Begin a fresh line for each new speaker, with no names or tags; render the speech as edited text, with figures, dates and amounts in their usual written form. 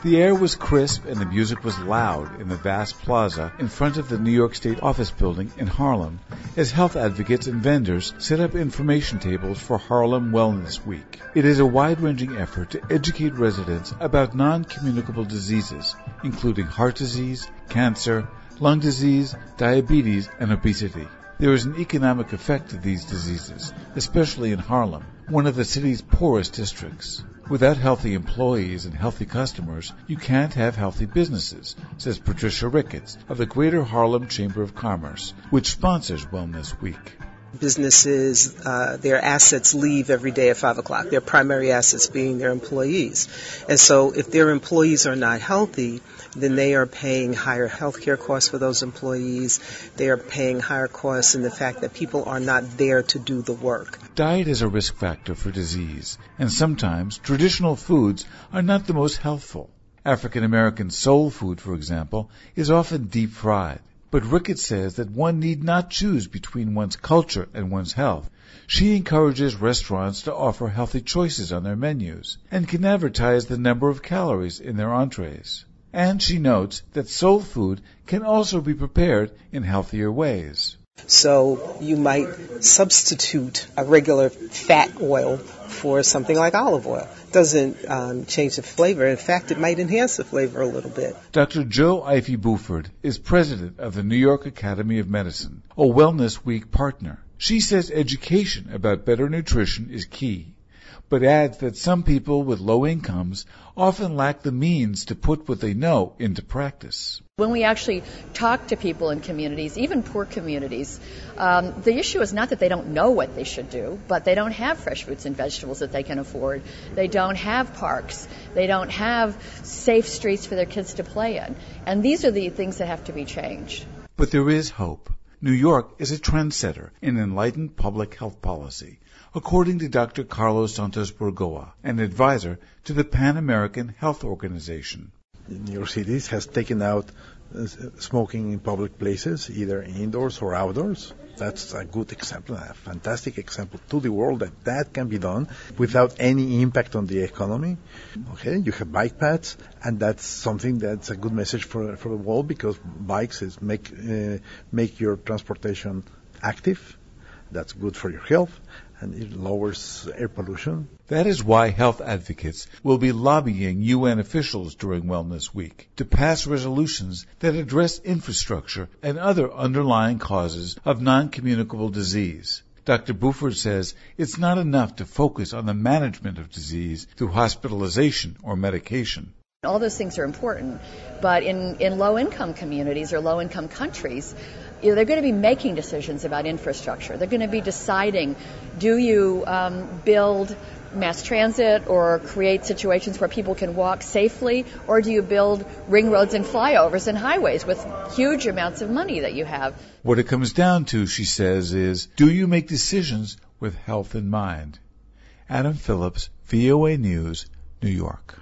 The air was crisp and the music was loud in the vast plaza in front of the New York State Office Building in Harlem as health advocates and vendors set up information tables for Harlem Wellness Week. It is a wide-ranging effort to educate residents about non-communicable diseases, including heart disease, cancer, lung disease, diabetes, and obesity. There is an economic effect to these diseases, especially in Harlem, one of the city's poorest districts. Without healthy employees and healthy customers, you can't have healthy businesses, says Patricia Ricketts of the Greater Harlem Chamber of Commerce, which sponsors Wellness Week.
Businesses, their assets leave every day at 5 o'clock, their primary assets being their employees. And so if their employees are not healthy, then they are paying higher health care costs for those employees. They are paying higher costs in the fact that people are not there to do the work.
Diet is a risk factor for disease, and sometimes traditional foods are not the most healthful. African American soul food, for example, is often deep fried. But Ricketts says that one need not choose between one's culture and one's health. She encourages restaurants to offer healthy choices on their menus and can advertise the number of calories in their entrees. And she notes that soul food can also be prepared in healthier ways.
So you might substitute a regular fat oil for something like olive oil. Doesn't change the flavor. In fact, it might enhance the flavor a little bit.
Dr. Joe Ivy Buford is president of the New York Academy of Medicine, a Wellness Week partner. She says education about better nutrition is key, but adds that some people with low incomes often lack the means to put what they know into practice.
When we actually talk to people in communities, even poor communities, the issue is not that they don't know what they should do, but they don't have fresh fruits and vegetables that they can afford. They don't have parks. They don't have safe streets for their kids to play in. And these are the things that have to be changed.
But there is hope. New York is a trendsetter in enlightened public health policy, according to Dr. Carlos Santos Burgoa, an advisor to the Pan American Health Organization.
New York City has taken out smoking in public places, either indoors or outdoors. That's a good example, a fantastic example to the world that can be done without any impact on the economy. Okay, you have bike paths, and that's something that's a good message for the world, because bikes is make your transportation active. That's good for your health, and it lowers air pollution.
That is why health advocates will be lobbying UN officials during Wellness Week to pass resolutions that address infrastructure and other underlying causes of non-communicable disease. Dr. Buford says it's not enough to focus on the management of disease through hospitalization or medication.
All those things are important, but in low-income communities or low-income countries, they're going to be making decisions about infrastructure. They're going to be deciding, do you build mass transit or create situations where people can walk safely, or do you build ring roads and flyovers and highways with huge amounts of money that you have?
What it comes down to, she says, is do you make decisions with health in mind? Adam Phillips, VOA News, New York.